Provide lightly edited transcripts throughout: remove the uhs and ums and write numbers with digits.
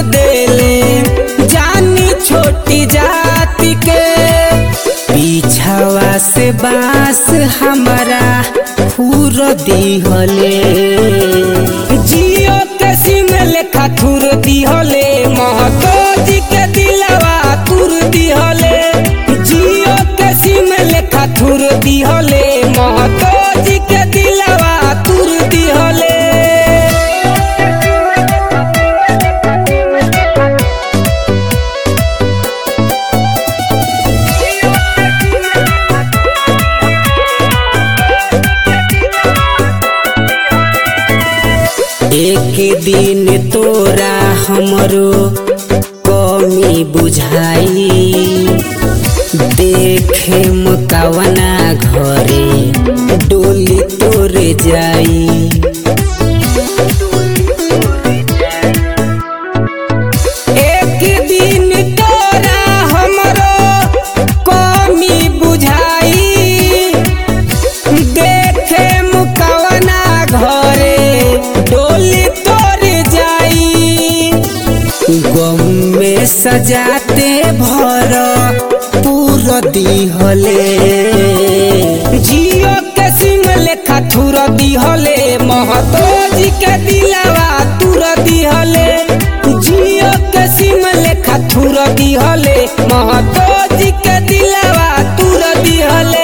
देले जानी छोटी जाति के पीछावा से बास हमारा फूर दिहले जियो के सिम लेखा थूर दिहले महतो जी के दिलवा तुर दिहले जियो के सिम लेखा थूर दिहले महतो जी के दिलवा तुर दिहले। एक दिन तोरा हमरो कमी बुझाई देखे मकवना घरे डोली तोरे जाई एक दिन तोरा हमरो कमी बुझाई देखे मकवना घरे डोली तोरे जाई गम में सजाते भर पूरा दिहले जियो के सिम लेखा थूर दिहले महतो जी के दिलवा तुर दिहले जियो के सिम लेखा थूर दिहले महतो जी के दिलवा तुर दिहले।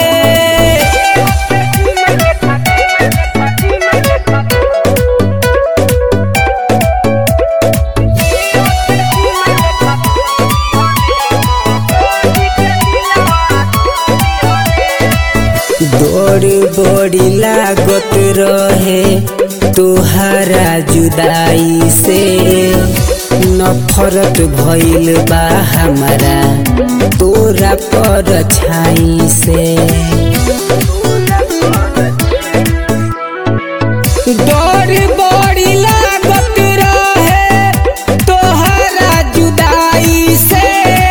बड़ी लागत रहे तोहरा जुदाई से नफरत भइल बा हमारा तोरा पर छाई से बड़ी लागत रहे तोहरा जुदाई से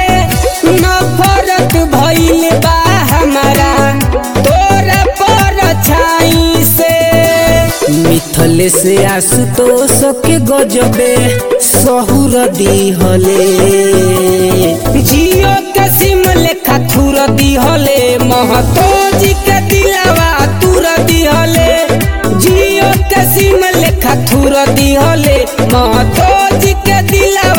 नफरत भइल बा हमारा मिथले से आशुतोष के गजबे सहुर दिहले जियो के सिम लेखा थूर दिहले महतो जी के दिलवा तुर दिहले जियो के सिम लेखा थूर दिहले महतो जी के दिलवा